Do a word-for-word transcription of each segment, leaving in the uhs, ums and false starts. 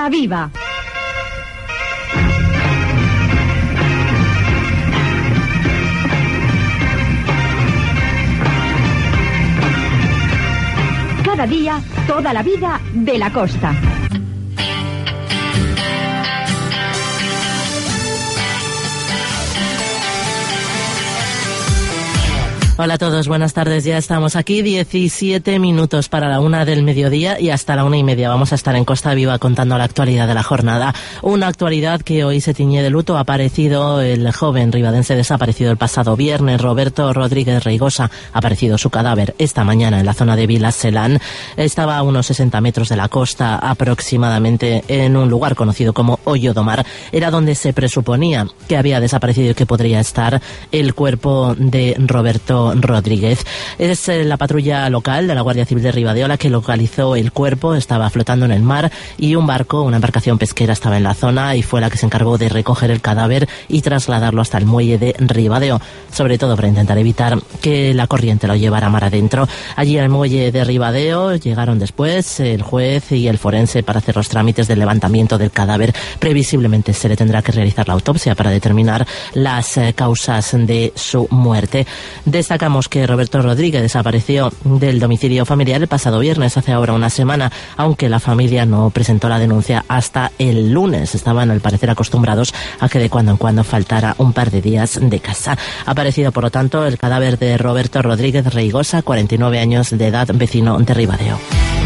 Costa Viva. Cada día, toda la vida de la costa. Hola a todos, buenas tardes. Ya estamos aquí, diecisiete minutos para la una del mediodía y hasta la una y media vamos a estar en Costa Viva contando la actualidad de la jornada. Una actualidad que hoy se tiñe de luto. Ha aparecido el joven ribadense desaparecido el pasado viernes, Roberto Rodríguez Reigosa. Ha aparecido su cadáver esta mañana en la zona de Vilaselán. Estaba a unos sesenta metros de la costa aproximadamente, en un lugar conocido como Hoyo do Mar. Era donde se presuponía que había desaparecido y que podría estar el cuerpo de Roberto Rodríguez. Es la patrulla local de la Guardia Civil de Ribadeo la que localizó el cuerpo. Estaba flotando en el mar y un barco, una embarcación pesquera, estaba en la zona y fue la que se encargó de recoger el cadáver y trasladarlo hasta el muelle de Ribadeo, sobre todo para intentar evitar que la corriente lo llevara mar adentro. Allí en el muelle de Ribadeo llegaron después el juez y el forense para hacer los trámites del levantamiento del cadáver. Previsiblemente se le tendrá que realizar la autopsia para determinar las eh, causas de su muerte. Destacamos que Roberto Rodríguez desapareció del domicilio familiar el pasado viernes, hace ahora una semana, aunque la familia no presentó la denuncia hasta el lunes. Estaban al parecer acostumbrados a que de cuando en cuando faltara un par de días de casa. Ha aparecido, por lo tanto, el cadáver de Roberto Rodríguez Reigosa, cuarenta y nueve años de edad, vecino de Ribadeo.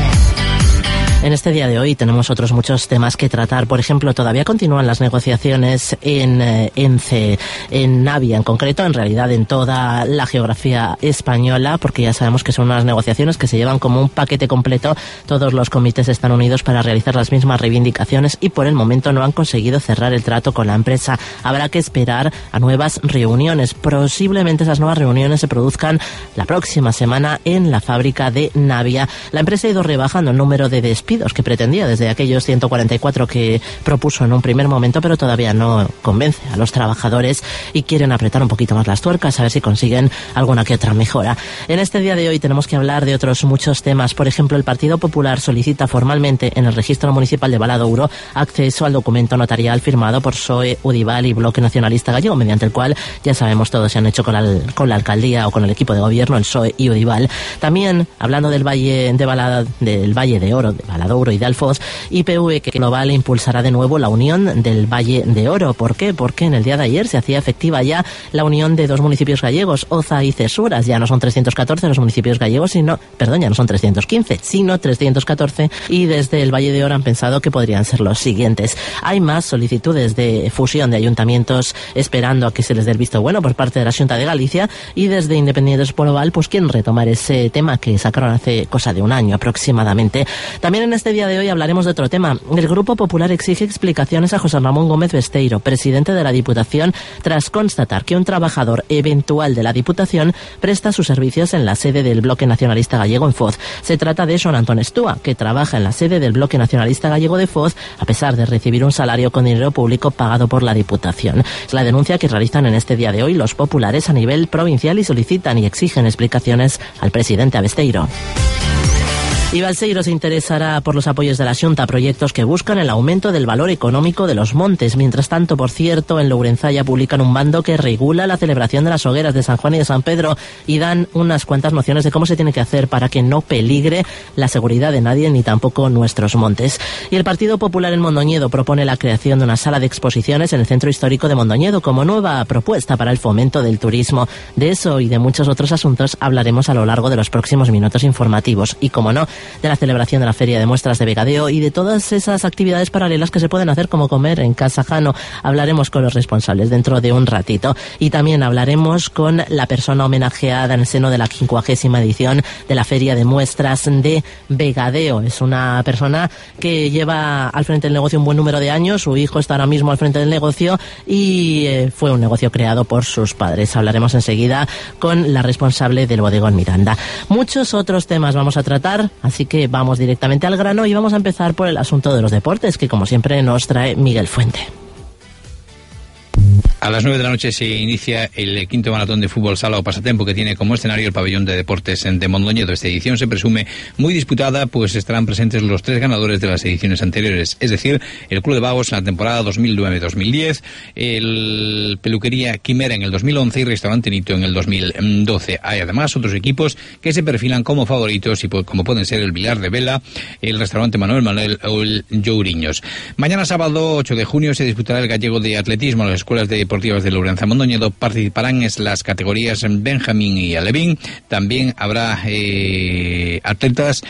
En este día de hoy tenemos otros muchos temas que tratar. Por ejemplo, todavía continúan las negociaciones en eh, ENCE, en Navia en concreto, en realidad en toda la geografía española, porque ya sabemos que son unas negociaciones que se llevan como un paquete completo. Todos los comités están unidos para realizar las mismas reivindicaciones y por el momento no han conseguido cerrar el trato con la empresa. Habrá que esperar a nuevas reuniones. Posiblemente esas nuevas reuniones se produzcan la próxima semana en la fábrica de Navia. La empresa ha ido rebajando el número de despidos que pretendía desde aquellos ciento cuarenta y cuatro que propuso en un primer momento, pero todavía no convence a los trabajadores y quieren apretar un poquito más las tuercas a ver si consiguen alguna que otra mejora. En este día de hoy tenemos que hablar de otros muchos temas. Por ejemplo, el Partido Popular solicita formalmente en el Registro Municipal de Valadouro acceso al documento notarial firmado por P S O E, Udibal y Bloque Nacionalista Gallego, mediante el cual, ya sabemos todos, se han hecho con la, con la alcaldía o con el equipo de gobierno, el P S O E y Udibal. También, hablando del Valle de Balada, del Valle de Oro, de Valadouro y de Alfoz, I P V que Global impulsará de nuevo la unión del Valle de Oro. ¿Por qué? Porque en el día de ayer se hacía efectiva ya la unión de dos municipios gallegos, Oza y Cesuras. Ya no son trescientos catorce los municipios gallegos, sino, perdón, ya no son trescientos quince, sino trescientos catorce, y desde el Valle de Oro han pensado que podrían ser los siguientes. Hay más solicitudes de fusión de ayuntamientos esperando a que se les dé el visto bueno por parte de la Xunta de Galicia, y desde Independientes por Oval pues quieren retomar ese tema que sacaron hace cosa de un año aproximadamente. También en este día de hoy hablaremos de otro tema. El Grupo Popular exige explicaciones a José Ramón Gómez Besteiro, presidente de la Diputación, tras constatar que un trabajador eventual de la Diputación presta sus servicios en la sede del Bloque Nacionalista Gallego en Foz. Se trata de Joan Antón Estúa, que trabaja en la sede del Bloque Nacionalista Gallego de Foz, a pesar de recibir un salario con dinero público pagado por la Diputación. Es la denuncia que realizan en este día de hoy los populares a nivel provincial y solicitan y exigen explicaciones al presidente Besteiro. Y Balseiro se interesará por los apoyos de la Xunta a proyectos que buscan el aumento del valor económico de los montes. Mientras tanto, por cierto, en Lourenzaya publican un bando que regula la celebración de las hogueras de San Juan y de San Pedro y dan unas cuantas nociones de cómo se tiene que hacer para que no peligre la seguridad de nadie ni tampoco nuestros montes. Y el Partido Popular en Mondoñedo propone la creación de una sala de exposiciones en el Centro Histórico de Mondoñedo como nueva propuesta para el fomento del turismo. De eso y de muchos otros asuntos hablaremos a lo largo de los próximos minutos informativos. Y como no, de la celebración de la Feria de Muestras de Vegadeo y de todas esas actividades paralelas que se pueden hacer, como comer en Casa Jano. Hablaremos con los responsables dentro de un ratito. Y también hablaremos con la persona homenajeada en el seno de la quincuagésima edición de la Feria de Muestras de Vegadeo. Es una persona que lleva al frente del negocio un buen número de años. Su hijo está ahora mismo al frente del negocio y eh, fue un negocio creado por sus padres. Hablaremos enseguida con la responsable del bodegón Miranda. Muchos otros temas vamos a tratar, así que vamos directamente al grano y vamos a empezar por el asunto de los deportes, que como siempre nos trae Miguel Fuente. A las nueve de la noche se inicia el quinto maratón de fútbol sala o pasatempo que tiene como escenario el pabellón de deportes de Mondoñedo. Esta edición se presume muy disputada, pues estarán presentes los tres ganadores de las ediciones anteriores, es decir, el Club de Vagos en la temporada dos mil nueve dos mil diez, el Peluquería Quimera en el dos mil once y Restaurante Nito en el dos mil doce. Hay además otros equipos que se perfilan como favoritos y como pueden ser el Vilar de Vela, el Restaurante Manuel Manuel o el Jouriños. Mañana sábado ocho de junio se disputará el gallego de atletismo. Las escuelas de deportivas de Lourenza Mondoñedo participarán en las categorías Benjamín y Alevín. También habrá eh, atletas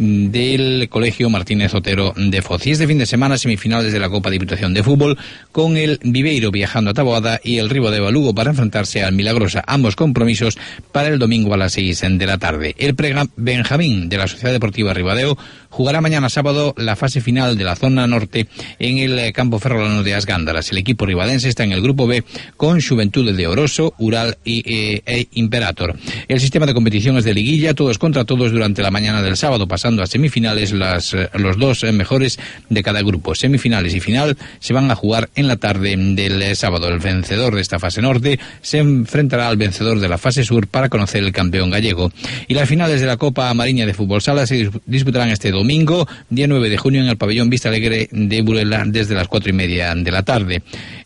del Colegio Martínez Otero de Foz. Y este fin de semana semifinales de la Copa Diputación de Fútbol, con el Viveiro viajando a Taboada y el Ribadeo a Lugo para enfrentarse al Milagrosa. Ambos compromisos para el domingo a las seis de la tarde. El Prega Benjamín de la Sociedad Deportiva Ribadeo jugará mañana sábado la fase final de la zona norte en el campo ferrolano de Asgándaras. El equipo ribadense está en el grupo B con Xuventude de Oroso, Ural y eh, e Imperator. El sistema de competición es de liguilla, todos contra todos durante la mañana del sábado, pasando a semifinales las, los dos mejores de cada grupo. Semifinales y final se van a jugar en la tarde del sábado. El vencedor de esta fase norte se enfrentará al vencedor de la fase sur para conocer el campeón gallego. Y las finales de la Copa Mariña de Fútbol Sala se disputarán este domingo, día nueve de junio, en el pabellón Vista Alegre de Burela desde las cuatro y media de la tarde.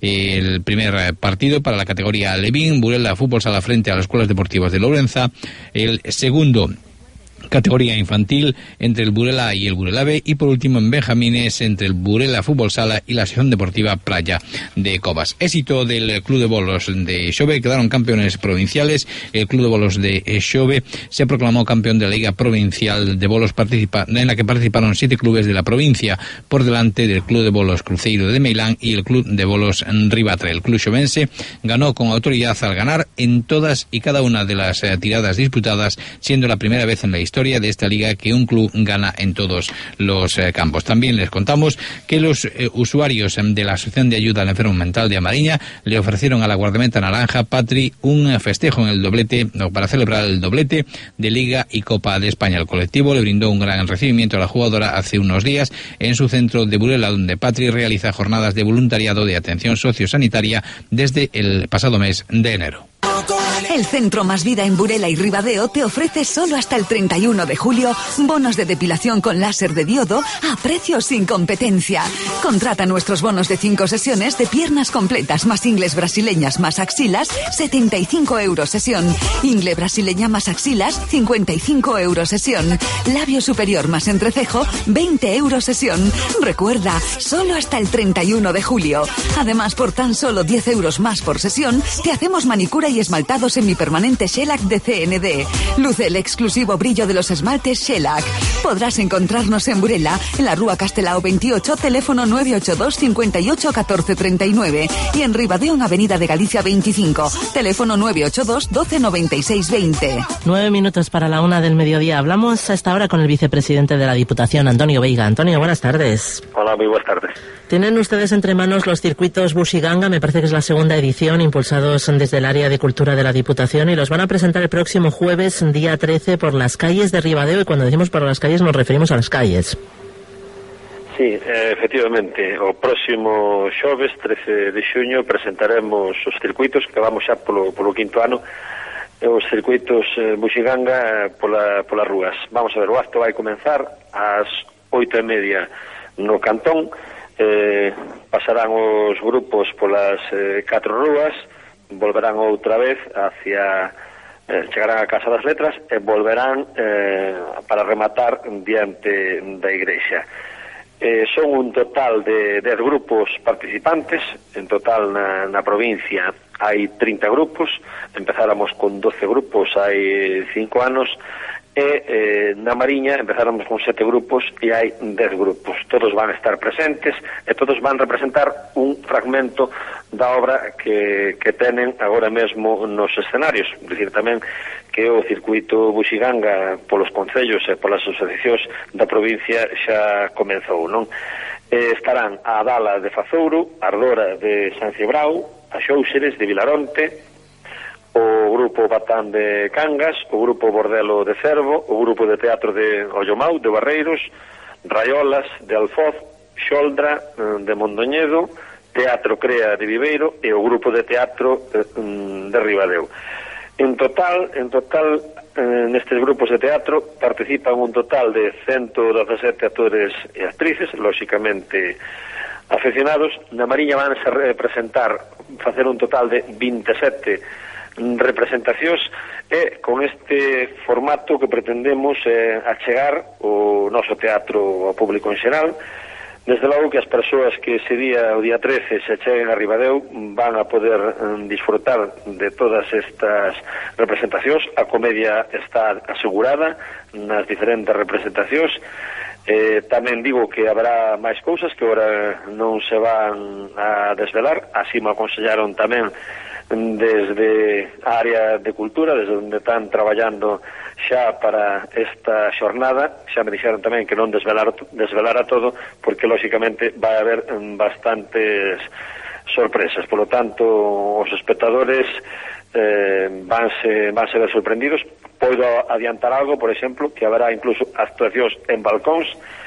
El primer partido para la categoría Alevín, Burela Fútbol Sala frente a las escuelas deportivas de Lourenza. El segundo, categoría infantil, entre el Burela y el Burela B, y por último en Benjamines entre el Burela Fútbol Sala y la Asociación Deportiva Playa de Cobas. Éxito del Club de Bolos de Xove, quedaron campeones provinciales. El Club de Bolos de Xove se proclamó campeón de la Liga Provincial de Bolos, participa, en la que participaron siete clubes de la provincia, por delante del Club de Bolos Cruzeiro de Meilán y el Club de Bolos Ribatre. El club xovense ganó con autoridad al ganar en todas y cada una de las eh, tiradas disputadas, siendo la primera vez en la historia de esta liga que un club gana en todos los eh, campos. También les contamos que los eh, usuarios eh, de la Asociación de Ayuda al Enfermo Mental de Amariña le ofrecieron a la guardameta naranja Patri un eh, festejo en el doblete, no, para celebrar el doblete de Liga y Copa de España. El colectivo le brindó un gran recibimiento a la jugadora hace unos días en su centro de Burela, donde Patri realiza jornadas de voluntariado de atención sociosanitaria desde el pasado mes de enero. El Centro Más Vida en Burela y Ribadeo te ofrece solo hasta el treinta y uno de julio bonos de depilación con láser de diodo a precios sin competencia. Contrata nuestros bonos de cinco sesiones de piernas completas más ingles brasileñas más axilas, setenta y cinco euros sesión. Ingle brasileña más axilas, cincuenta y cinco euros sesión. Labio superior más entrecejo, veinte euros sesión. Recuerda, solo hasta el treinta y uno de julio. Además, por tan solo diez euros más por sesión, te hacemos manicura y esmaltado semipermanente Shellac de C N D. Luce el exclusivo brillo de los esmaltes Shellac. Podrás encontrarnos en Burela, en la Rúa Castelao veintiocho, teléfono nueve ocho dos, cinco ocho, uno cuatro tres nueve, y en Ribadeo, en Avenida de Galicia veinticinco, teléfono nueve ocho dos, doce noventa y seis veinte. Nueve minutos para la una del mediodía. Hablamos a esta hora con el vicepresidente de la Diputación, Antonio Veiga. Antonio, buenas tardes. Hola, muy buenas tardes. Tienen ustedes entre manos los circuitos Buxiganga, me parece que es la segunda edición, impulsados desde el área de cultura de la Diputación, y los van a presentar el próximo jueves, día trece, por las calles de Ribadeo, y cuando decimos por las calles nos referimos a las calles. Sí, efectivamente, o próximo xoves, trece de xuño, presentaremos os circuitos, que vamos xa polo, polo quinto ano, os circuitos eh, Buxiganga pola, polas rúas. Vamos a ver, o acto vai comenzar ás oito e media no Cantón, eh, pasarán os grupos polas eh, catro rúas, volverán outra vez hacia, eh, chegarán a Casa das Letras e volverán eh, para rematar diante da igrexa. Eh, son un total de dez grupos participantes, en total na, na provincia hai trinta grupos, empezáramos con doce grupos hai cinco anos, e eh, na Mariña empezáramos con sete grupos e hai dez grupos. Todos van a estar presentes e todos van representar un fragmento da obra que, que tenen agora mesmo nos escenarios. Dicir tamén que o circuito Buxiganga polos concellos e polas asociacións da provincia xa comenzou, non? Eh, estarán a Adala de Fazouro, a Ardora de San Cebrao, a Xóuxeres de Vilaronte, o grupo Batán de Cangas, o grupo Bordelo de Cervo, o grupo de teatro de Ollomau, de Barreiros, Raiolas de Alfoz, Xoldra de Mondoñedo, Teatro Crea de Viveiro e o grupo de teatro de Ribadeo. En total, en total nestes grupos de teatro participan un total de ciento dezasete actores e actrices, lóxicamente aficionados. Na Mariña van a representar, facer un total de vinte e sete representacións, e con este formato que pretendemos eh, achegar o noso teatro ao público en xeral. Desde logo que as persoas que ese día, o día trece, se cheguen a Ribadeo van a poder um, disfrutar de todas estas representacións. A comedia está asegurada nas diferentes representacións. Eh, tamén digo que habrá máis cousas que agora non se van a desvelar, así me aconsellaron tamén desde a área de cultura, desde onde están traballando xa para esta xornada. Xa me dixeron tamén que non desvelar, desvelara todo, porque lóxicamente vai haber bastantes sorpresas. Por lo tanto, os espectadores eh, vanse, vanse ver sorprendidos. Podo adiantar algo, por exemplo, que haberá incluso actuacións en balcóns,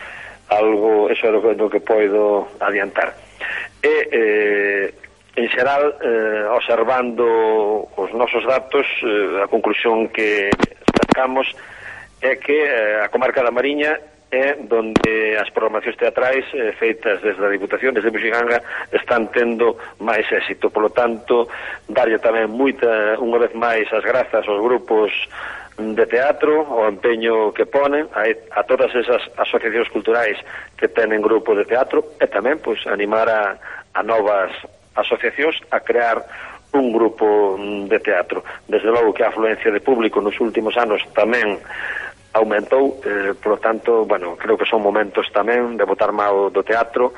algo, eso é do que, do que podo adiantar. E eh, en xeral, eh, observando os nosos datos, eh, a conclusión que sacamos é que eh, a comarca da Mariña é donde as programacións teatrais eh, feitas desde a Diputación, desde Buxiganga, están tendo máis éxito. Por lo tanto, darlle tamén moita, unha vez máis, as grazas aos grupos de teatro, o empeño que ponen a, a todas esas asociacións culturais que tenen grupo de teatro, e tamén pois animar a, a novas asociacións a crear un grupo de teatro. Desde logo que a afluencia de público nos últimos anos tamén aumentou, eh, por lo tanto, bueno, creo que son momentos tamén de botar mao do teatro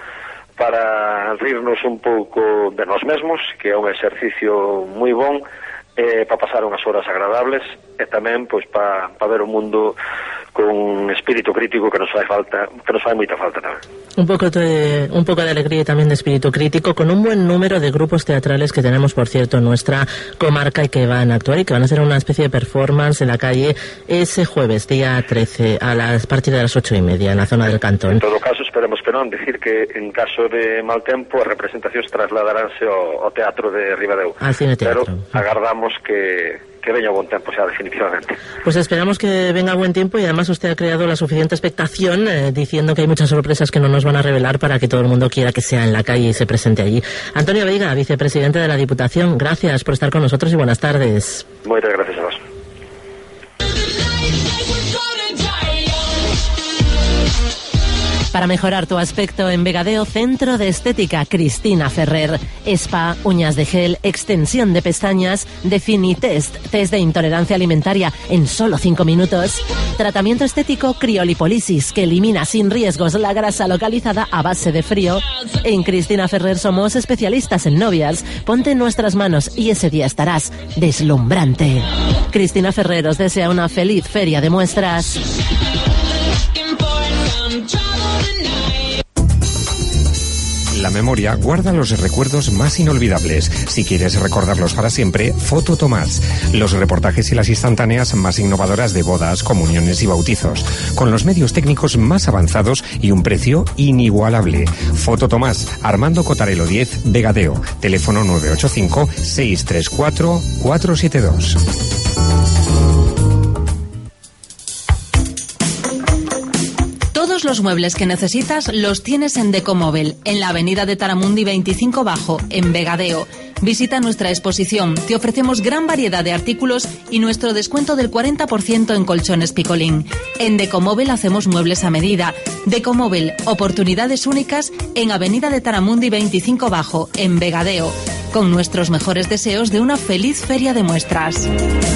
para rirnos un pouco de nós mesmos, que é un exercicio moi bon, eh, para pasar unhas horas agradables, e tamén pois para pa ver o mundo con un espírito crítico que nos fai falta, que nos fai moita falta tamén. Un poco de, un poco de alegría y también de espíritu crítico, con un buen número de grupos teatrales que tenemos, por cierto, en nuestra comarca, y que van a actuar y que van a hacer una especie de performance en la calle ese jueves, día trece, a las partir de las ocho y media, en la zona del Cantón. En todo caso, esperemos que non, decir que en caso de mal tempo as representacións trasladaránse ao, ao teatro de Ribadeo. Al cine teatro. Pero agardamos que, que veña buen tempo xa, definitivamente. Pues esperamos que venga buen tiempo, y además usted ha creado la suficiente expectación eh, diciendo que hay muchas sorpresas que no nos van a revelar para que todo el mundo quiera que sea en la calle y se presente allí. Antonio Veiga, vicepresidente de la Diputación, gracias por estar con nosotros y buenas tardes. Moitas gracias a vos. Para mejorar tu aspecto en Vegadeo, Centro de Estética Cristina Ferrer. Spa, uñas de gel, extensión de pestañas, Definitest, test de intolerancia alimentaria en solo cinco minutos. Tratamiento estético criolipolisis, que elimina sin riesgos la grasa localizada a base de frío. En Cristina Ferrer somos especialistas en novias. Ponte en nuestras manos y ese día estarás deslumbrante. Cristina Ferrer os desea una feliz feria de muestras. La memoria guarda los recuerdos más inolvidables. Si quieres recordarlos para siempre, Foto Tomás. Los reportajes y las instantáneas más innovadoras de bodas, comuniones y bautizos. Con los medios técnicos más avanzados y un precio inigualable. Foto Tomás, Armando Cotarelo diez, Vegadeo. Teléfono nueve ocho cinco, seis tres cuatro, cuatro siete dos. Todos los muebles que necesitas los tienes en Decomóvel, en la avenida de Taramundi veinticinco Bajo, en Vegadeo. Visita nuestra exposición, te ofrecemos gran variedad de artículos y nuestro descuento del cuarenta por ciento en colchones Picolín. En Decomóvel hacemos muebles a medida. Decomóvel, oportunidades únicas en avenida de Taramundi veinticinco Bajo, en Vegadeo. Con nuestros mejores deseos de una feliz feria de muestras.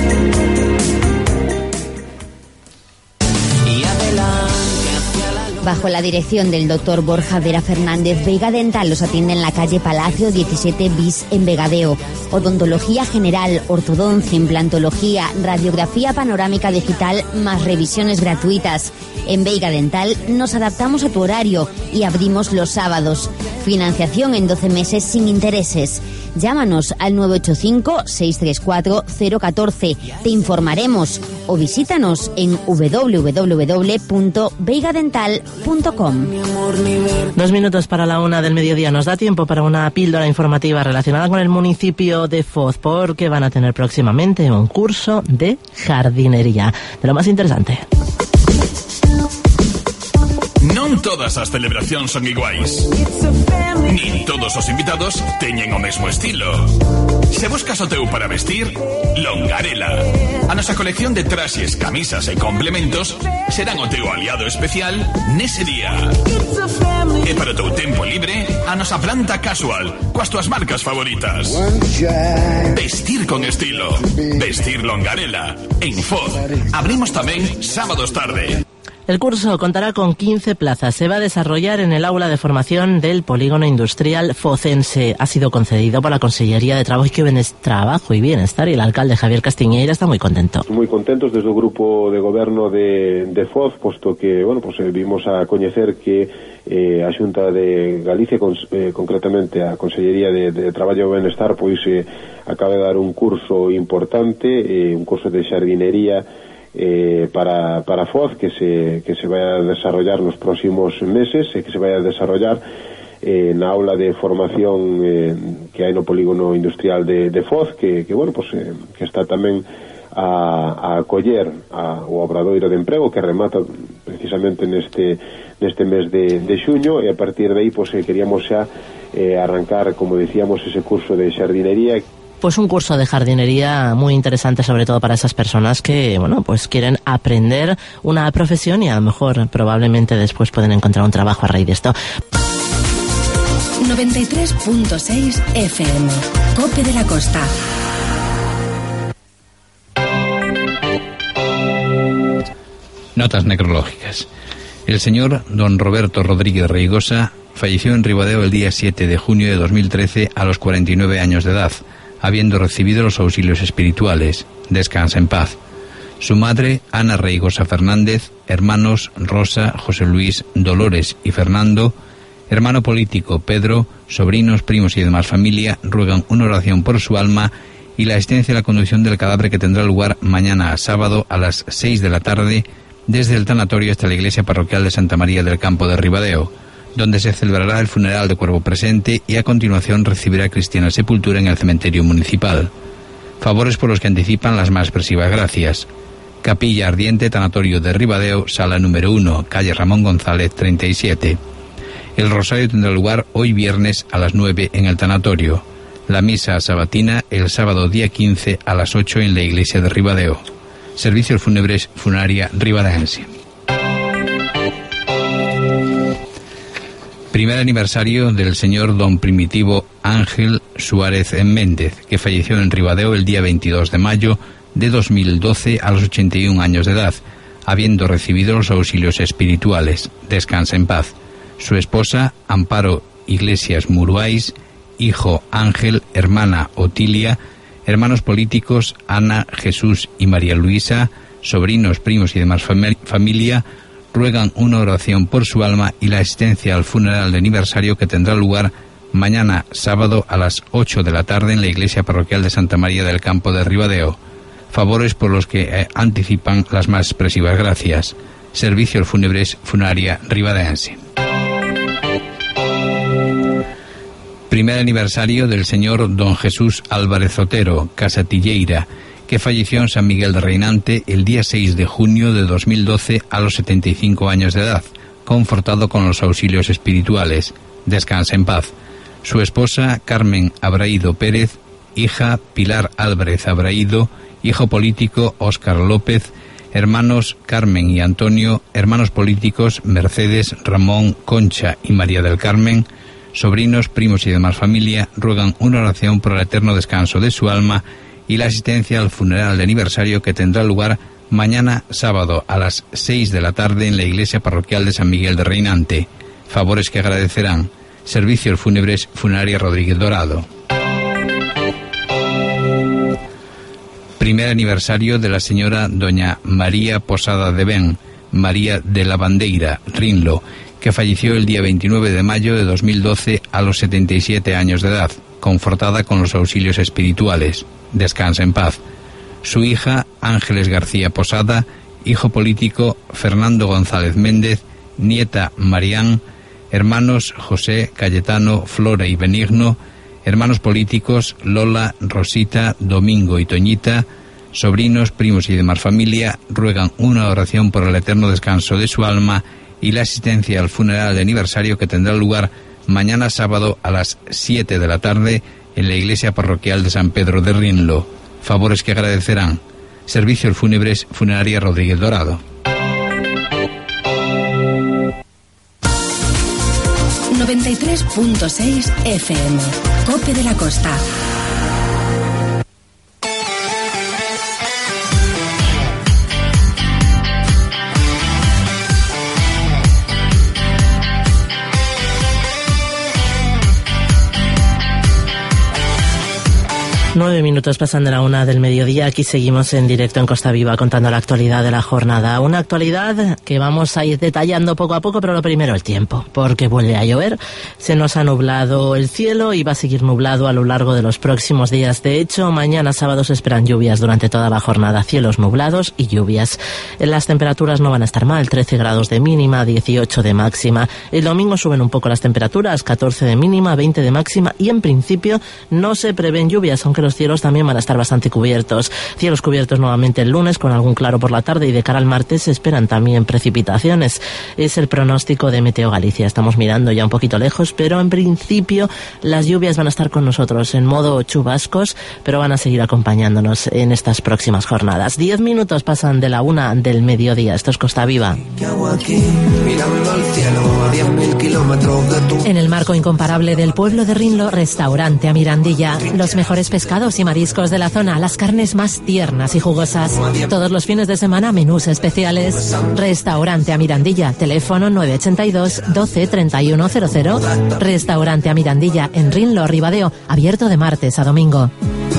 Bajo la dirección del doctor Borja Vera Fernández, Veiga Dental los atiende en la calle Palacio diecisiete bis en Vegadeo. Odontología general, ortodoncia, implantología, radiografía panorámica digital, más revisiones gratuitas. En Veiga Dental nos adaptamos a tu horario y abrimos los sábados. Financiación en doce meses sin intereses. Llámanos al nueve ocho cinco, seis tres cuatro, cero uno cuatro. Te informaremos o visítanos en w w w punto veiga dental punto com. Dos minutos para la una del mediodía. Nos da tiempo para una píldora informativa relacionada con el municipio de Foz, porque van a tener próximamente un curso de jardinería. De lo más interesante. Non todas as celebracións son iguais. Nin todos os invitados teñen o mesmo estilo. Se buscas o teu para vestir, Longarela. A nosa colección de traxes, camisas e complementos serán o teu aliado especial nese día. E para o teu tempo libre, a nosa planta casual, coas túas marcas favoritas. Vestir con estilo. Vestir Longarela. En Foz. Abrimos tamén sábados tarde. El curso contará con quince plazas. Se va a desarrollar en el aula de formación del Polígono Industrial Focense. Ha sido concedido por la Consellería de Trabajo y Bienestar, Trabajo y Bienestar, y el alcalde Javier Castiñeira está muy contento. Muy contentos desde o grupo de goberno de, de Foz, posto que, bueno, pues eh, vimos a coñecer que eh, a Xunta de Galicia, con, eh, concretamente a Consellería de, de Traballo e Bienestar, pois eh, acaba de dar un curso importante, eh, un curso de xardinería Eh, para, para Foz, que se, que se vai a desarrollar nos próximos meses e que se vai a desarrollar eh, na aula de formación eh, que hai no Polígono Industrial de, de Foz, que, que bueno, pues, eh, que está tamén a, a acoller a, o obradoiro de emprego que remata precisamente neste, neste mes de, de xuño, e a partir de aí pues, eh, queríamos xa eh, arrancar, como decíamos, ese curso de xardinería. Pues un curso de jardinería muy interesante, sobre todo para esas personas que, bueno, pues quieren aprender una profesión y a lo mejor probablemente después pueden encontrar un trabajo a raíz de esto. noventa y tres punto seis F M, Cope de la Costa. Notas necrológicas. El señor don Roberto Rodríguez Reigosa falleció en Ribadeo el día siete de junio de dos mil trece a los cuarenta y nueve años de edad, habiendo recibido los auxilios espirituales. Descansa en paz. Su madre, Ana Reigosa Fernández, hermanos Rosa, José Luis, Dolores y Fernando, hermano político Pedro, sobrinos, primos y demás familia, ruegan una oración por su alma y la asistencia a la conducción del cadáver, que tendrá lugar mañana sábado a las seis de la tarde desde el tanatorio hasta la iglesia parroquial de Santa María del Campo de Ribadeo, donde se celebrará el funeral de cuerpo presente y a continuación recibirá cristiana sepultura en el cementerio municipal. Favores por los que anticipan las más expresivas gracias. Capilla Ardiente, Tanatorio de Ribadeo, sala número uno, calle Ramón González treinta y siete. El rosario tendrá lugar hoy viernes a las nueve en el tanatorio. La misa sabatina el sábado día quince a las ocho en la iglesia de Ribadeo. Servicios fúnebres Funeraria Ribadense. Primer aniversario del señor don Primitivo Ángel Suárez Méndez, que falleció en Ribadeo el día veintidós de mayo de dos mil doce a los ochenta y un años de edad, habiendo recibido los auxilios espirituales. Descansa en paz. Su esposa, Amparo Iglesias Muruáis, hijo Ángel, hermana Otilia, hermanos políticos Ana, Jesús y María Luisa, sobrinos, primos y demás fam- familia, ruegan una oración por su alma y la asistencia al funeral de aniversario, que tendrá lugar mañana sábado a las ocho de la tarde en la iglesia parroquial de Santa María del Campo de Ribadeo. Favores por los que eh, anticipan las más expresivas gracias. Servicios fúnebres Funeraria Ribadense. Primer aniversario del señor don Jesús Álvarez Otero, Casatilleira, que falleció en San Miguel de Reinante el día seis de junio de dos mil doce a los setenta y cinco años de edad, confortado con los auxilios espirituales. Descansa en paz. Su esposa, Carmen Abraído Pérez, hija Pilar Álvarez Abraído, hijo político Óscar López, hermanos Carmen y Antonio, hermanos políticos Mercedes, Ramón, Concha y María del Carmen, sobrinos, primos y demás familia, ruegan una oración por el eterno descanso de su alma y la asistencia al funeral de aniversario, que tendrá lugar mañana sábado a las seis de la tarde en la iglesia parroquial de San Miguel de Reinante. Favores que agradecerán. Servicios fúnebres Funeraria Rodríguez Dorado. Primer aniversario de la señora doña María Posada de Ben, María de la Bandeira, Rinlo, que falleció el día veintinueve de mayo de dos mil doce a los setenta y siete años de edad. confortada con los auxilios espirituales. Descansa en paz. Su hija, Ángeles García Posada, hijo político, Fernando González Méndez, nieta, Marián, hermanos, José, Cayetano, Flora y Benigno, hermanos políticos, Lola, Rosita, Domingo y Toñita, sobrinos, primos y demás familia, ruegan una oración por el eterno descanso de su alma y la asistencia al funeral de aniversario que tendrá lugar mañana sábado a las siete de la tarde en la iglesia parroquial de San Pedro de Rinlo. Favores que agradecerán. Servicios Fúnebres, Funeraria Rodríguez Dorado. noventa y tres punto seis F M, Cope de la Costa. Nueve minutos pasan de la una del mediodía. Aquí seguimos en directo en Costa Viva contando la actualidad de la jornada. Una actualidad que vamos a ir detallando poco a poco, pero lo primero el tiempo, porque vuelve a llover. Se nos ha nublado el cielo y va a seguir nublado a lo largo de los próximos días. De hecho, mañana sábado se esperan lluvias durante toda la jornada. Cielos nublados y lluvias. Las temperaturas no van a estar mal. trece grados de mínima, dieciocho de máxima. El domingo suben un poco las temperaturas, catorce de mínima, veinte de máxima y en principio no se prevén lluvias, aunque los cielos también van a estar bastante cubiertos. Cielos cubiertos nuevamente el lunes con algún claro por la tarde y de cara al martes se esperan también precipitaciones. Es el pronóstico de Meteo Galicia. Estamos mirando ya un poquito lejos, pero en principio las lluvias van a estar con nosotros en modo chubascos, pero van a seguir acompañándonos en estas próximas jornadas. Diez minutos pasan de la una del mediodía. Esto es Costa Viva. En el marco incomparable del pueblo de Rinlo, Restaurante a Mirandilla. Los mejores pescados y mariscos de la zona, las carnes más tiernas y jugosas. Todos los fines de semana, menús especiales. Restaurante a Mirandilla, teléfono nueve ochenta y dos, doce, treinta y uno cero cero. Restaurante a Mirandilla, en Rinlo, Ribadeo, abierto de martes a domingo.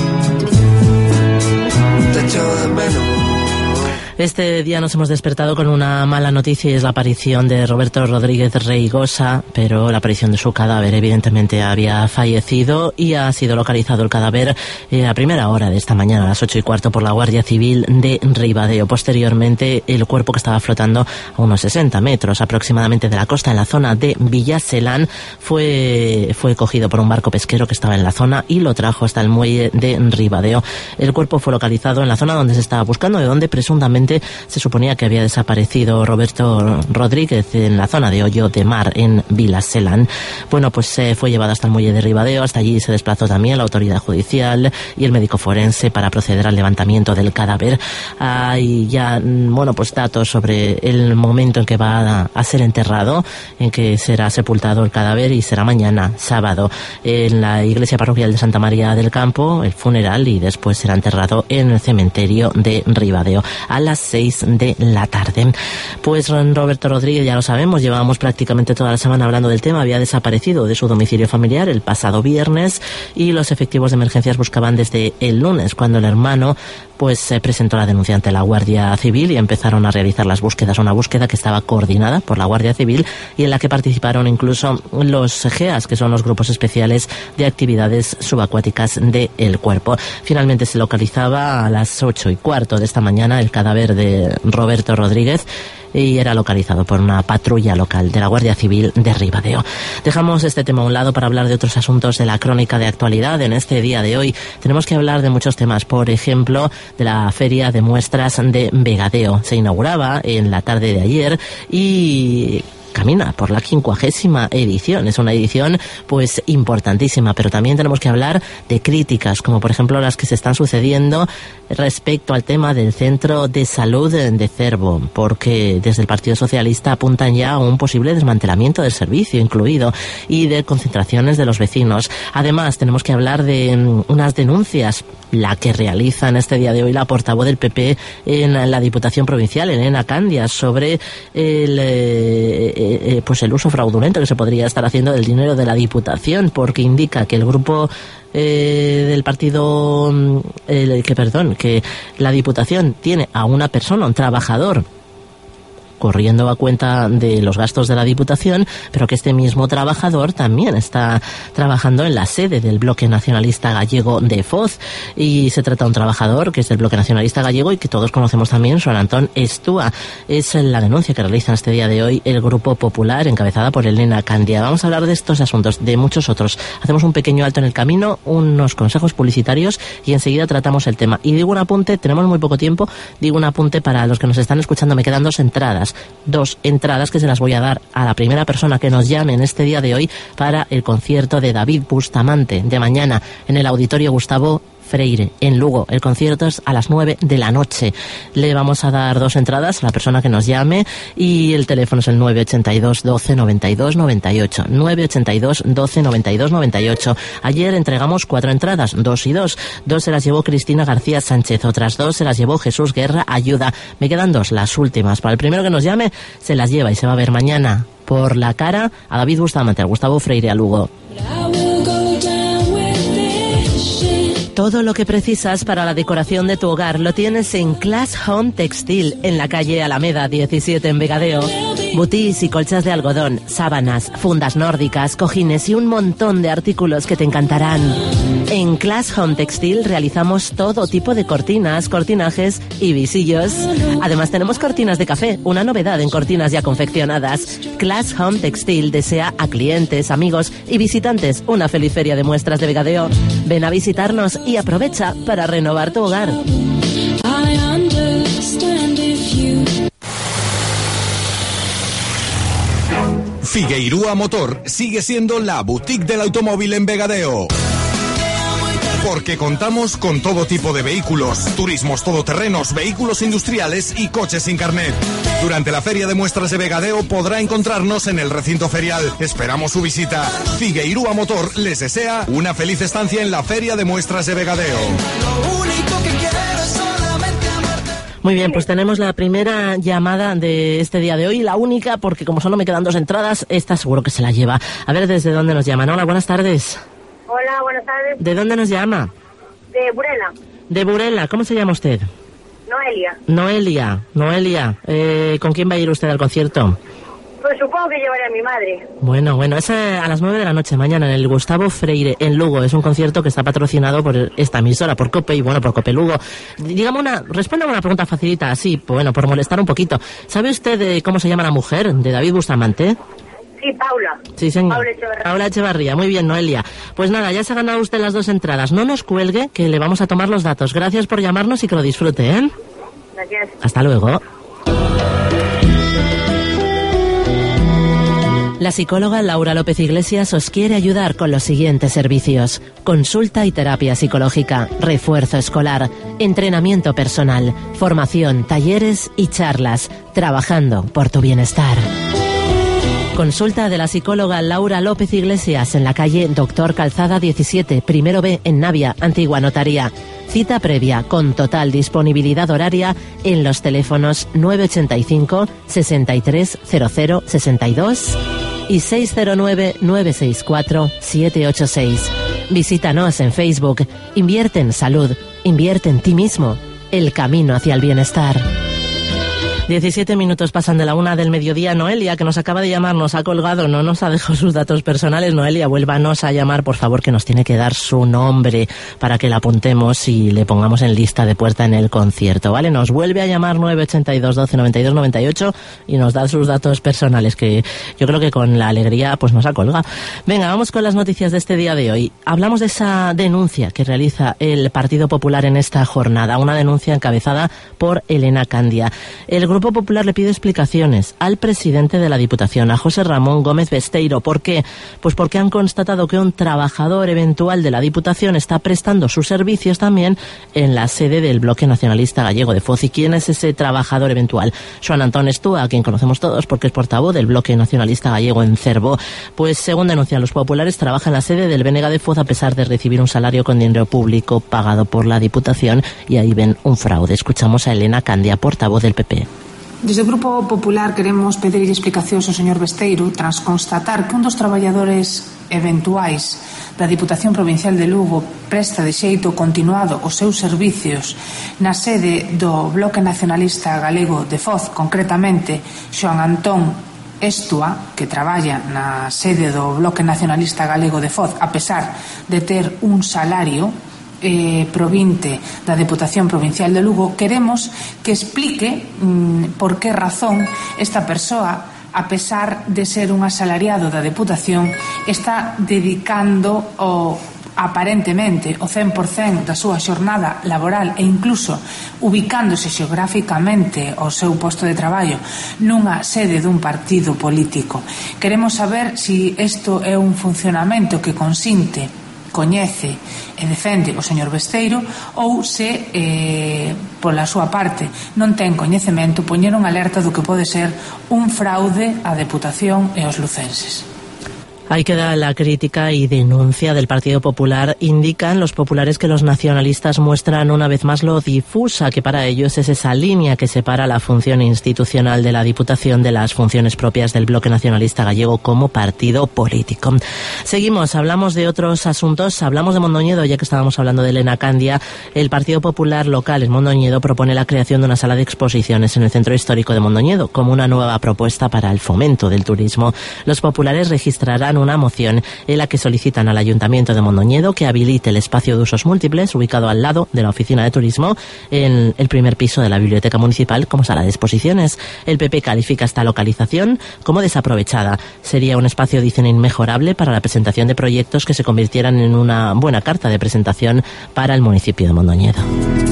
Este día nos hemos despertado con una mala noticia y es la aparición de Roberto Rodríguez Reigosa, pero la aparición de su cadáver evidentemente había fallecido y ha sido localizado el cadáver eh, a primera hora de esta mañana, a las ocho y cuarto, por la Guardia Civil de Ribadeo. Posteriormente, el cuerpo que estaba flotando a unos sesenta metros aproximadamente de la costa en la zona de Villaselán fue, fue cogido por un barco pesquero que estaba en la zona y lo trajo hasta el muelle de Ribadeo. El cuerpo fue localizado en la zona donde se estaba buscando, de donde presuntamente se suponía que había desaparecido Roberto Rodríguez, en la zona de Hoyo de Mar, en Villaselán. Bueno, pues se eh, fue llevado hasta el muelle de Ribadeo. Hasta allí se desplazó también la autoridad judicial y el médico forense para proceder al levantamiento del cadáver. Hay ya, bueno, pues datos sobre el momento en que va a, a ser enterrado, en que será sepultado el cadáver, y será mañana, sábado, en la iglesia parroquial de Santa María del Campo, el funeral, y después será enterrado en el cementerio de Ribadeo a las seis de la tarde. Pues Roberto Rodríguez, ya lo sabemos, llevábamos prácticamente toda la semana hablando del tema. Había desaparecido de su domicilio familiar el pasado viernes y los efectivos de emergencias buscaban desde el lunes, cuando el hermano pues se presentó la denuncia ante la Guardia Civil y empezaron a realizar las búsquedas, una búsqueda que estaba coordinada por la Guardia Civil y en la que participaron incluso los G E A S, que son los grupos especiales de actividades subacuáticas del cuerpo. Finalmente se localizaba a las ocho y cuarto de esta mañana el cadáver de Roberto Rodríguez y era localizado por una patrulla local de la Guardia Civil de Ribadeo. Dejamos este tema a un lado para hablar de otros asuntos de la crónica de actualidad. En este día de hoy tenemos que hablar de muchos temas, por ejemplo, de la Feria de Muestras de Vegadeo. Se inauguraba en la tarde de ayer y camina por la quincuagésima edición. Es una edición pues importantísima, pero también tenemos que hablar de críticas, como por ejemplo las que se están sucediendo respecto al tema del centro de salud de Cervo, porque desde el Partido Socialista apuntan ya a un posible desmantelamiento del servicio incluido y de concentraciones de los vecinos. Además, tenemos que hablar de um, unas denuncias, la que realiza en este día de hoy la portavoz del P P en la Diputación Provincial, Elena Candias, sobre el eh, eh, pues el uso fraudulento que se podría estar haciendo del dinero de la Diputación, porque indica que el grupo Eh, del partido eh, que perdón que la Diputación tiene a una persona, un trabajador corriendo a cuenta de los gastos de la Diputación, pero que este mismo trabajador también está trabajando en la sede del Bloque Nacionalista Gallego de Foz, y se trata de un trabajador que es del Bloque Nacionalista Gallego y que todos conocemos también, Joan Antón Estúa. Es la denuncia que realiza en este día de hoy el Grupo Popular, encabezada por Elena Candia. Vamos a hablar de estos asuntos, de muchos otros. Hacemos un pequeño alto en el camino, unos consejos publicitarios y enseguida tratamos el tema. Y digo un apunte, tenemos muy poco tiempo, digo un apunte para los que nos están escuchando. Me quedan dos entradas, dos entradas que se las voy a dar a la primera persona que nos llame en este día de hoy para el concierto de David Bustamante de mañana en el Auditorio Gustavo Freire, en Lugo. El concierto es a las nueve de la noche. Le vamos a dar dos entradas a la persona que nos llame y el teléfono es el nueve ochenta y dos, doce, noventa y dos, noventa y ocho. nueve ochenta y dos, doce, noventa y dos, noventa y ocho. Ayer entregamos cuatro entradas, dos y dos. Dos se las llevó Cristina García Sánchez, otras dos se las llevó Jesús Guerra Ayuda. Me quedan dos, las últimas. Para el primero que nos llame, se las lleva y se va a ver mañana por la cara a David Bustamante, al Gustavo Freire, a Lugo. Todo lo que precisas para la decoración de tu hogar lo tienes en Class Home Textil, en la calle Alameda diecisiete en Vegadeo. Butís y colchas de algodón, sábanas, fundas nórdicas, cojines y un montón de artículos que te encantarán. En Class Home Textil realizamos todo tipo de cortinas, cortinajes y visillos. Además tenemos cortinas de café, una novedad en cortinas ya confeccionadas. Class Home Textil desea a clientes, amigos y visitantes una feliz feria de muestras de Vegadeo. Ven a visitarnos y aprovecha para renovar tu hogar. Figueirúa Motor sigue siendo la boutique del automóvil en Vegadeo. Porque contamos con todo tipo de vehículos, turismos todoterrenos, vehículos industriales y coches sin carnet. Durante la Feria de Muestras de Vegadeo podrá encontrarnos en el recinto ferial. Esperamos su visita. Figueirúa Motor les desea una feliz estancia en la Feria de Muestras de Vegadeo. Muy bien, pues tenemos la primera llamada de este día de hoy, la única, porque como solo me quedan dos entradas, esta seguro que se la lleva. A ver desde dónde nos llaman. Hola, buenas tardes. Hola, buenas tardes. ¿De dónde nos llama? De Burela. De Burela, ¿cómo se llama usted? Noelia. Noelia, Noelia. Eh, ¿Con quién va a ir usted al concierto? Pues supongo que llevaré a mi madre. Bueno, bueno, es a las nueve de la noche mañana en el Gustavo Freire, en Lugo. Es un concierto que está patrocinado por esta emisora, por COPE y, bueno, por COPE Lugo. Dígame una, respóndame una pregunta facilita, así, bueno, por molestar un poquito. ¿Sabe usted de cómo se llama la mujer de David Bustamante? Sí, Paula. Sí, señor. Paula Echevarría. Paula Echevarría. Muy bien, Noelia. Pues nada, ya se ha ganado usted las dos entradas. No nos cuelgue, que le vamos a tomar los datos. Gracias por llamarnos y que lo disfrute, ¿eh? Gracias. Hasta luego. La psicóloga Laura López Iglesias os quiere ayudar con los siguientes servicios: consulta y terapia psicológica, refuerzo escolar, entrenamiento personal, formación, talleres y charlas, trabajando por tu bienestar. Consulta de la psicóloga Laura López Iglesias en la calle Doctor Calzada diecisiete, primero B, en Navia, Antigua Notaría. Cita previa con total disponibilidad horaria en los teléfonos nueve ochenta y cinco, sesenta y tres, cero cero, sesenta y dos y seis cero nueve, nueve seis cuatro, siete ocho seis. Visítanos en Facebook. Invierte en salud, invierte en ti mismo. El camino hacia el bienestar. diecisiete minutos pasan de la una del mediodía. Noelia, que nos acaba de llamar, nos ha colgado, no nos ha dejado sus datos personales. Noelia, vuélvanos a llamar, por favor, que nos tiene que dar su nombre para que la apuntemos y le pongamos en lista de puerta en el concierto, ¿vale? Nos vuelve a llamar nueve ochenta y dos, doce, noventa y dos, noventa y ocho y nos da sus datos personales, que yo creo que con la alegría pues nos ha colgado. Venga, vamos con las noticias de este día de hoy. Hablamos de esa denuncia que realiza el Partido Popular en esta jornada, una denuncia encabezada por Elena Candia. El Grupo Popular le pide explicaciones al presidente de la Diputación, a José Ramón Gómez Besteiro. ¿Por qué? Pues porque han constatado que un trabajador eventual de la Diputación está prestando sus servicios también en la sede del Bloque Nacionalista Gallego de Foz. ¿Y quién es ese trabajador eventual? Joan Antón Estúa, a quien conocemos todos porque es portavoz del Bloque Nacionalista Gallego en Cervo. Pues según denuncian los populares, trabaja en la sede del B N G de Foz a pesar de recibir un salario con dinero público pagado por la Diputación, y ahí ven un fraude. Escuchamos a Elena Candia, portavoz del P P. Desde o Grupo Popular queremos pedir explicacións ao señor Besteiro tras constatar que un dos traballadores eventuais da Diputación Provincial de Lugo presta de xeito continuado os seus servicios na sede do Bloque Nacionalista Galego de Foz, concretamente Xoán Antón Estua, que traballa na sede do Bloque Nacionalista Galego de Foz, a pesar de ter un salario eh, provinte da Deputación Provincial de Lugo. Queremos que explique mm, por que razón esta persoa, a pesar de ser un asalariado da Deputación, está dedicando o aparentemente o cen por cento da súa xornada laboral e incluso ubicándose xeográficamente o seu posto de traballo nunha sede dun partido político. Queremos saber se isto é un funcionamento que consinte, coñece e defende o señor Besteiro ou se, eh, pola súa parte, non ten coñecemento, poñeron alerta do que pode ser un fraude á Deputación e aos lucenses. Ahí queda la crítica y denuncia del Partido Popular. Indican los populares que los nacionalistas muestran una vez más lo difusa que para ellos es esa línea que separa la función institucional de la Diputación de las funciones propias del Bloque Nacionalista Gallego como partido político. Seguimos, hablamos de otros asuntos, hablamos de Mondoñedo, ya que estábamos hablando de Elena Candia. El Partido Popular local en Mondoñedo propone la creación de una sala de exposiciones en el Centro Histórico de Mondoñedo como una nueva propuesta para el fomento del turismo. Los populares registrarán una moción en la que solicitan al Ayuntamiento de Mondoñedo que habilite el espacio de usos múltiples ubicado al lado de la Oficina de Turismo en el primer piso de la Biblioteca Municipal como sala de exposiciones. El P P califica esta localización como desaprovechada. Sería un espacio, dicen, inmejorable para la presentación de proyectos que se convirtieran en una buena carta de presentación para el municipio de Mondoñedo.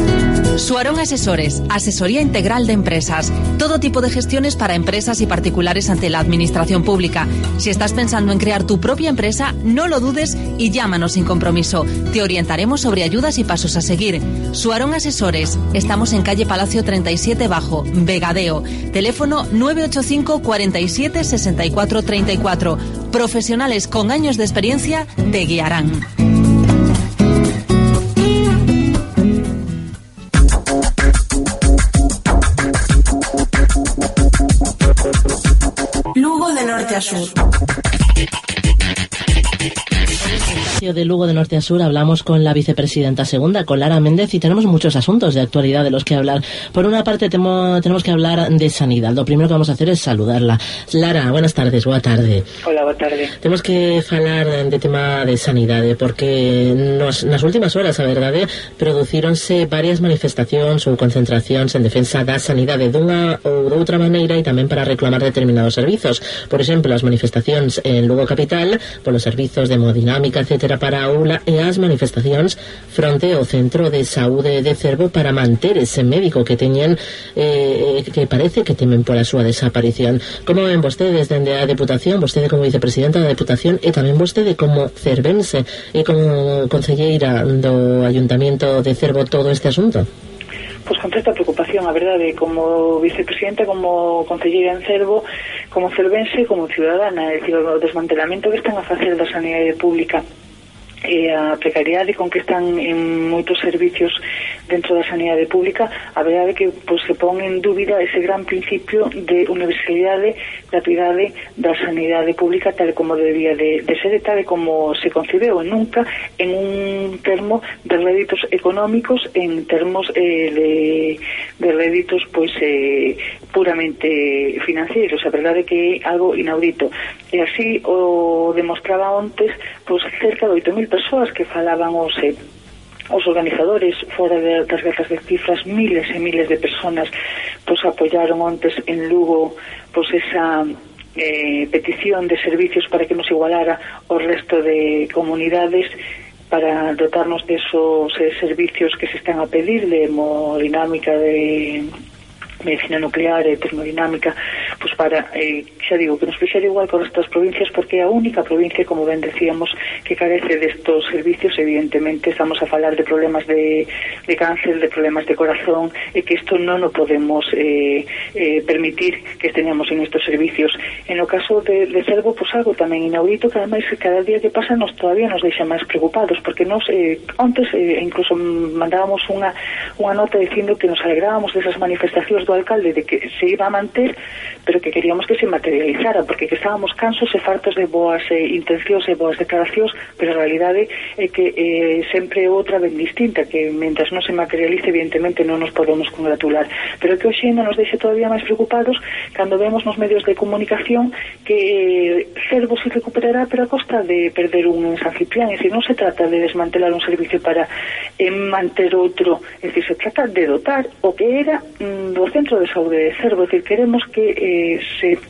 Suarón Asesores, asesoría integral de empresas. Todo tipo de gestiones para empresas y particulares ante la administración pública. Si estás pensando en crear tu propia empresa, no lo dudes y llámanos sin compromiso. Te orientaremos sobre ayudas y pasos a seguir. Suarón Asesores. Estamos en calle Palacio treinta y siete Bajo, Vegadeo. Teléfono nueve ocho cinco, cuarenta y siete, sesenta y cuatro, treinta y cuatro. Profesionales con años de experiencia te guiarán. Lugo de norte a sur. De Lugo de norte a sur hablamos con la vicepresidenta segunda, con Lara Méndez, y tenemos muchos asuntos de actualidad de los que hablar. Por una parte temo, tenemos que hablar de sanidad. Lo primero que vamos a hacer es saludarla. Lara, buenas tardes, boa tarde. Hola, boa tarde. Temos que falar de tema de sanidade, porque nos, nas últimas horas, a verdade, producíronse varias manifestacións ou concentracións en defensa da sanidade dunha ou doutra maneira e tamén para reclamar determinados servizos. Por exemplo, as manifestacións en Lugo Capital polos servizos de hemodinámica, etcétera, para a aula, e as manifestacións fronte ao Centro de Saúde de Cervo para manter ese médico que teñen eh, que parece que temen pola súa desaparición. Como ven vostedes dende a Deputación, vostede como vicepresidenta da Deputación e tamén vostede como cervense e como concelleira do Ayuntamiento de Cervo todo este asunto? Pois con certa preocupación, a verdade, como vicepresidenta, como concelleira en Cervo, como cervense, como ciudadana, é dicir, o desmantelamento que están a facer da sanidade pública e a precariedade con que están en moitos servicios dentro da sanidade pública, a verdade que pois, se pon en dúbida ese gran principio de universalidade, gratuidade da sanidade pública tal como debía de, de ser e tal como se concebeu, e nunca en un termo de réditos económicos, en termos eh, de, de réditos pois eh, puramente financeiros. A verdade que é algo inaudito, e así o demostraba ontes pois cerca de oito mil persoas que falaban os eh, os organizadores fora de, das gatas de cifras, miles e miles de personas pois apoyaron ontes en Lugo pois esa eh, petición de servicios para que nos igualara o resto de comunidades, para dotarnos de esos eh, servicios que se están a pedir de hemodinámica, de medicina nuclear e termodinámica, pues para, eh, xa digo, que nos fixera igual con estas provincias, porque é a única provincia, como ben decíamos, que carece destos servicios. Evidentemente estamos a falar de problemas de, de cáncer, de problemas de corazón, e que isto non o podemos eh, eh, permitir que teñamos en estos servicios. En o caso de, de Cervo, pois algo tamén inaudito, que ademais cada día que pasa nos todavía nos deixa máis preocupados, porque nos eh, antes eh, incluso mandábamos unha, unha nota dicindo que nos alegrábamos desas manifestacións do alcalde de que se iba a manter, pero que queríamos que se materializara, porque que estábamos cansos e fartos de boas eh, intencións e boas declaracións, pero a realidade é que eh, sempre é outra ben distinta, que mentras non se materialice evidentemente non nos podemos congratular, pero que hoxe ainda nos deixa todavía máis preocupados cando vemos nos medios de comunicación que eh, Cervo se recuperará, pero a costa de perder un en San Ciprián. É dicir, non se trata de desmantelar un servicio para eh, manter outro, é dicir, se trata de dotar o que era mm, do Centro de Saúde de Cervo. É dicir, queremos que eh, se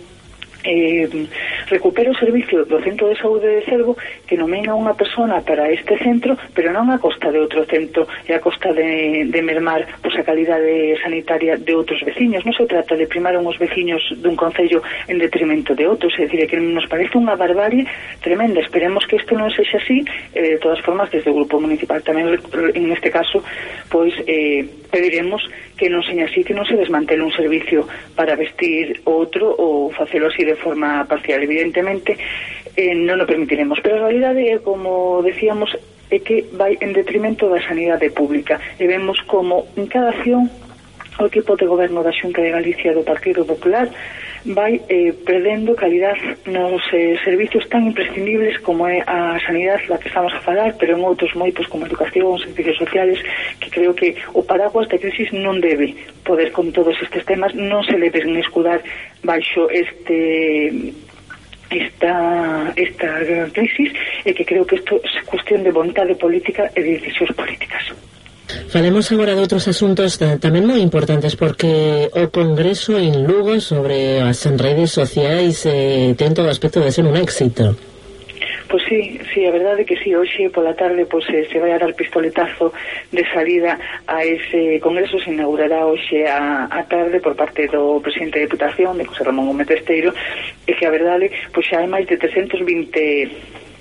eh, recupere o servicio do Centro de Saúde de Cervo, que nomen a unha persona para este centro, pero non a costa de outro centro e a costa de, de mermar pois, a calidade sanitaria de outros veciños. Non se trata de primar uns veciños dun concello en detrimento de outros, é dicir, que nos parece unha barbarie tremenda. Esperemos que isto non sexa así. Eh, de todas formas, desde o Grupo Municipal tamén, en este caso, pois eh, pediremos que non seña así, que non se desmantele un servicio para vestir outro ou facelo así de forma parcial. Evidentemente eh, non o permitiremos, pero a realidade é, como decíamos, é que vai en detrimento da sanidade pública, e vemos como en cada acción o equipo de goberno da Xunta de Galicia do Partido Popular vai eh, perdendo calidade nos eh, servicios tan imprescindibles como é a sanidade da que estamos a falar, pero en outros moitos como educación, servicios sociales, que creo que o paraguas da crisis non debe poder con todos estes temas, non se deben escudar baixo este esta esta crisis, e que creo que isto é cuestión de vontade política e de decisións políticas. Falemos agora de outros asuntos tamén moi importantes, porque o Congreso en Lugo sobre as redes sociais eh, ten todo o aspecto de ser un éxito. Pois sí, sí, a verdade é que sí, hoxe pola tarde pois, eh, se vai a dar pistoletazo de salida a ese Congreso. Se inaugurará hoxe a, a tarde por parte do presidente de Deputación, de José Ramón Gómez Testeiro, e que a verdade, pois xa hai máis de trescentos vinte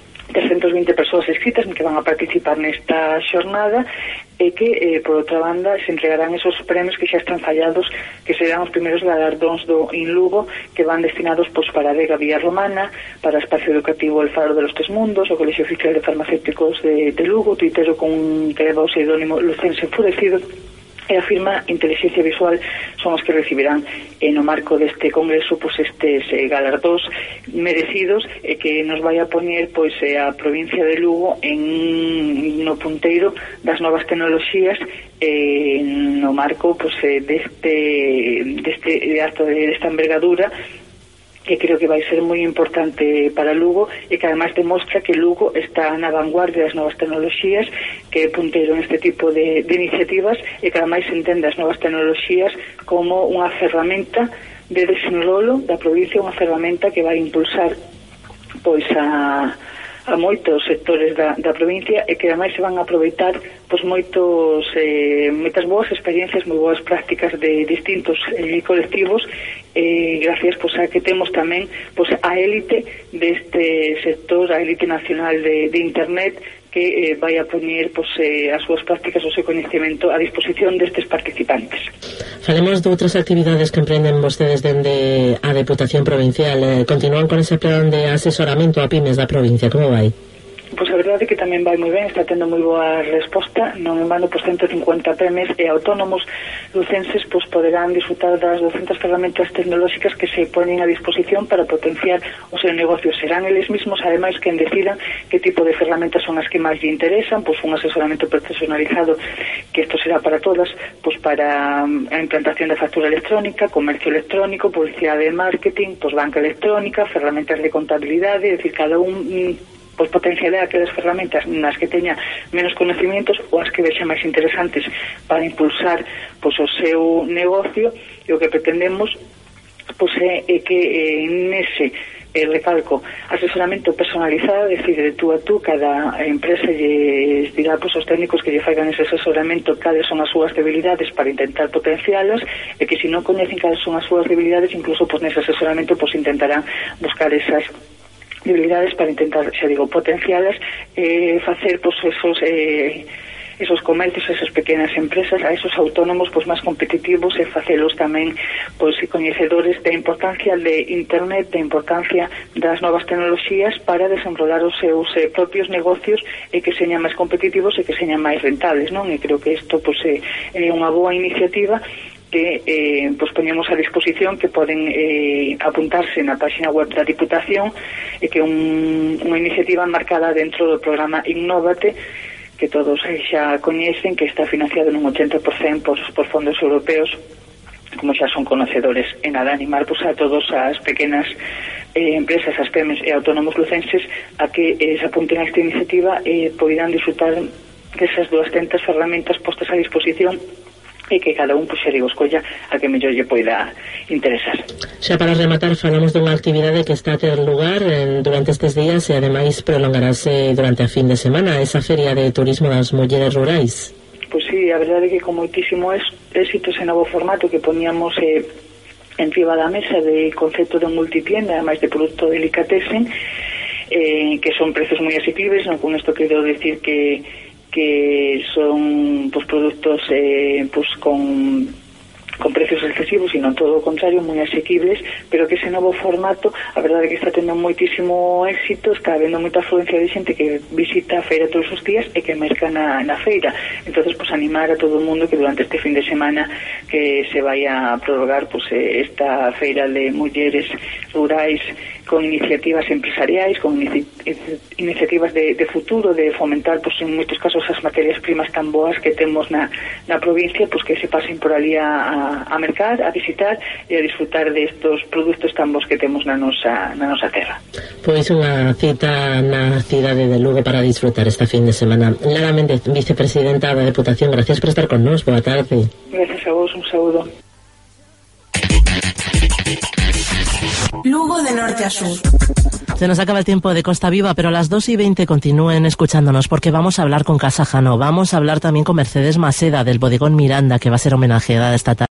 persoas inscritas que van a participar nesta xornada, e que, eh, por outra banda, se entregarán esos premios que xa están fallados, que serán os primeiros galardóns do In Lugo, que van destinados pois, para a Vega Vía Romana, para o Espacio Educativo El Faro de los Tres Mundos, o Colegio Oficial de Farmacéuticos de, de Lugo, tuitero con que leva o pseudónimo Lucense Enfurecido, e a firma Inteligencia Visual son os que recibirán eh, no marco deste congreso pois estes eh, galardóns merecidos, e que nos vai a poñer pois eh, a provincia de Lugo en no punteiro das novas tecnoloxías eh, no marco pois eh, deste deste acto de esta envergadura, que creo que vai ser moi importante para Lugo, e que además demostra que Lugo está na vanguardia das novas tecnoloxías, que é punteiro neste tipo de, de iniciativas, e que además entende as novas tecnoloxías como unha ferramenta de desenrolo da provincia, unha ferramenta que vai impulsar pois a a moitos sectores da, da provincia, e que ademais se van a aproveitar pois moitos eh, moitas boas experiencias, moi boas prácticas de distintos eh, colectivos, eh, gracias pois a que temos tamén pois a élite deste sector, a élite nacional de, de internet, que eh, vai a poñer pois, eh, as súas prácticas, o seu coñecemento a disposición destes participantes. Falemos de outras actividades que emprenden vostedes dende a Deputación Provincial. Eh, continúan con ese plan de asesoramento a pymes da provincia, como vai? Pois a verdade é que tamén vai moi ben, está tendo moi boa resposta. Non en vano, por ciento cincuenta pymes e autónomos lucenses pois poderán disfrutar das douscentas ferramentas tecnolóxicas que se ponen a disposición para potenciar o seu negocio. Serán eles mesmos, ademais, quen decidan que tipo de ferramentas son as que máis lle interesan, pois un asesoramento profesionalizado, que isto será para todas, pois para a implantación da factura electrónica, comercio electrónico, publicidade e marketing, pois banca electrónica, ferramentas de contabilidade, é dicir, cada un pois potenciará aquelas ferramentas nas que teña menos conocimientos ou as que vexa máis interesantes para impulsar pois o seu negocio. E o que pretendemos pois é, é que eh, nese eh, recalco, asesoramento personalizado, é dicir, de tú a tú, cada empresa lle dirá pois, aos técnicos que lle faigan ese asesoramento cales son as súas debilidades para intentar potencialas, e que se non coñecen cales son as súas debilidades, incluso pois, nese asesoramento pois, intentarán buscar esas debilidades para intentar, xa digo, potencialas, eh, facer pois, esos... Eh, esos comercios, esas pequenas empresas, a esos autónomos pois máis competitivos e facelos tamén pois coñecedores da importancia de internet, da importancia das novas tecnoloxías para desenrolar os seus eh, propios negocios e que señan máis competitivos e que señan máis rentables, non? E creo que isto pois é, é unha boa iniciativa que eh, pues poñemos a disposición, que poden eh, apuntarse na página web da Diputación, e que un, unha iniciativa marcada dentro do programa Innóvate, que todos xa coñecen, que está financiado nun ochenta por cento por, por fondos europeos, como xa son conocedores. En nada, animar pues, a todas as pequenas eh, empresas, as pymes e autónomos lucenses a que eh, se apunten a esta iniciativa e poderán disfrutar desas doscientas ferramentas postas a disposición, e que cada un pues, xa digo, escolla a que mellor lle poida interesar. Xa para rematar, falamos dunha actividade que está a ter lugar en, durante estes días e ademais prolongarase durante a fin de semana, esa feria de turismo das mulleres rurais. Pois sí, a verdade é que con moitísimo éxito ese novo formato que poníamos eh, en riba da mesa de concepto de multitienda, ademais de produto delicatessen, eh, que son prezos moi asequibles, non con isto quero decir que que son pues, productos eh, pues, con, con precios excesivos, sino todo o contrario, moi asequibles, pero que ese novo formato, a verdade é que está tendo moitísimo éxito, está habendo moita afluencia de xente que visita a feira todos os días e que merca na, na feira. Entonces, pues, animar a todo o mundo que durante este fin de semana que se vaya a prorrogar pues, esta feira de mulleres rurais con iniciativas empresariais, con inici iniciativas de, de futuro, de fomentar, pues, en moitos casos, as materias primas tan boas que temos na, na provincia, pues, que se pasen por ali a, a mercar, a visitar e a disfrutar destos produtos tan bons que temos na nosa, na nosa terra. Pois unha cita na cidade de Lugo para disfrutar esta fin de semana. Lara Méndez, vicepresidenta da Deputación, gracias por estar con nós. Boa tarde. Gracias a vos, un saúdo. Lugo de norte a sur. Se nos acaba el tiempo de Costa Viva, pero a las dos y veinte continúen escuchándonos porque vamos a hablar con Casa Jano. Vamos a hablar también con Mercedes Maseda del bodegón Miranda, que va a ser homenajeada esta tarde.